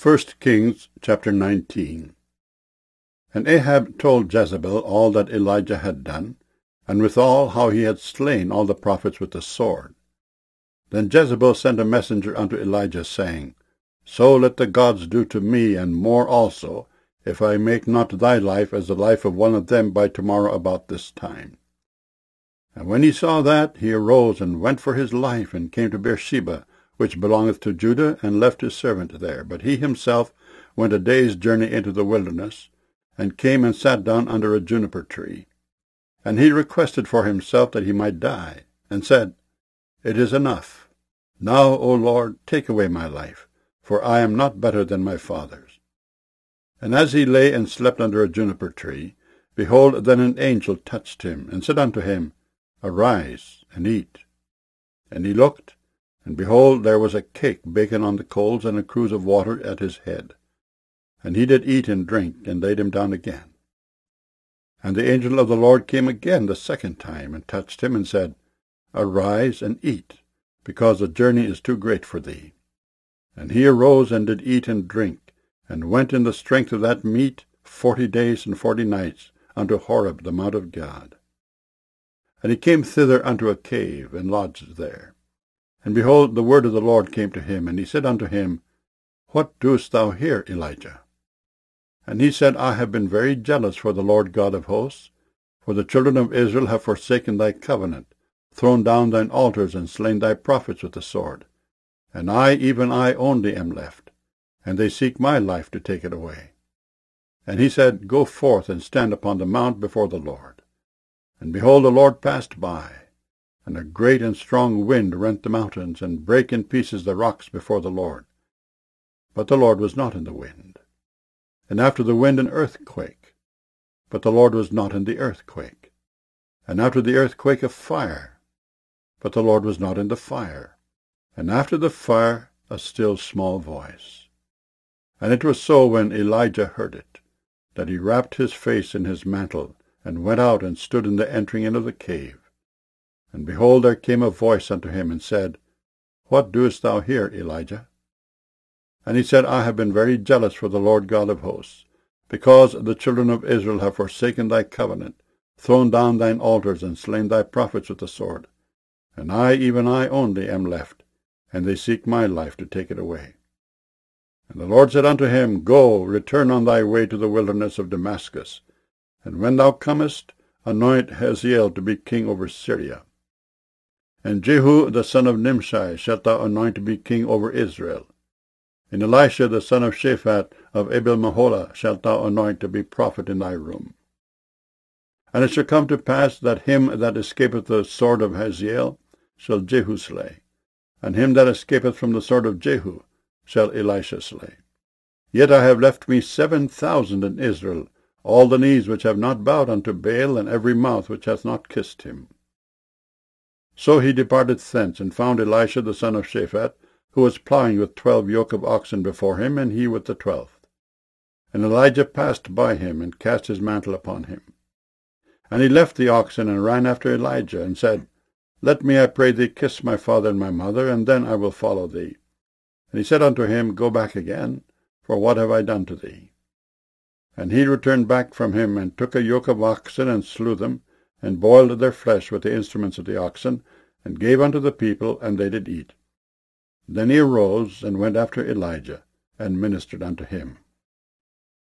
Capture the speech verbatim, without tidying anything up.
First Kings chapter nineteen. And Ahab told Jezebel all that Elijah had done, and withal how he had slain all the prophets with the sword. Then Jezebel sent a messenger unto Elijah, saying, So let the gods do to me, and more also, if I make not thy life as the life of one of them by tomorrow about this time. And when he saw that, he arose and went for his life, and came to Beersheba, which belongeth to Judah, and left his servant there. But he himself went a day's journey into the wilderness, and came and sat down under a juniper tree. And he requested for himself that he might die, and said, It is enough. Now, O Lord, take away my life, for I am not better than my fathers. And as he lay and slept under a juniper tree, behold, then an angel touched him, and said unto him, Arise, and eat. And he looked, and behold, there was a cake baken on the coals, and a cruse of water at his head. And he did eat and drink, and laid him down again. And the angel of the Lord came again the second time, and touched him, and said, Arise and eat, because the journey is too great for thee. And he arose and did eat and drink, and went in the strength of that meat forty days and forty nights unto Horeb the mount of God. And he came thither unto a cave, and lodged there. And behold, the word of the Lord came to him, and he said unto him, What doest thou here, Elijah? And he said, I have been very jealous for the Lord God of hosts, for the children of Israel have forsaken thy covenant, thrown down thine altars, and slain thy prophets with the sword. And I, even I only, am left, and they seek my life to take it away. And he said, Go forth and stand upon the mount before the Lord. And behold, the Lord passed by, and a great and strong wind rent the mountains, and brake in pieces the rocks before the Lord. But the Lord was not in the wind. And after the wind an earthquake. But the Lord was not in the earthquake. And after the earthquake a fire. But the Lord was not in the fire. And after the fire a still small voice. And it was so, when Elijah heard it, that he wrapped his face in his mantle, and went out and stood in the entering in of the cave. And behold, there came a voice unto him, and said, What doest thou here, Elijah? And he said, I have been very jealous for the Lord God of hosts, because the children of Israel have forsaken thy covenant, thrown down thine altars, and slain thy prophets with the sword. And I, even I only, am left, and they seek my life to take it away. And the Lord said unto him, Go, return on thy way to the wilderness of Damascus, and when thou comest, anoint Hazael to be king over Syria. And Jehu the son of Nimshi shalt thou anoint to be king over Israel. And Elisha the son of Shaphat of Abel-Meholah shalt thou anoint to be prophet in thy room. And it shall come to pass that him that escapeth the sword of Hazael shall Jehu slay, and him that escapeth from the sword of Jehu shall Elisha slay. Yet I have left me seven thousand in Israel, all the knees which have not bowed unto Baal, and every mouth which hath not kissed him. So he departed thence, and found Elisha the son of Shaphat, who was plowing with twelve yoke of oxen before him, and he with the twelfth. And Elijah passed by him, and cast his mantle upon him. And he left the oxen, and ran after Elijah, and said, Let me, I pray thee, kiss my father and my mother, and then I will follow thee. And he said unto him, Go back again, for what have I done to thee? And he returned back from him, and took a yoke of oxen, and slew them, and boiled their flesh with the instruments of the oxen, and gave unto the people, and they did eat. Then he arose, and went after Elijah, and ministered unto him.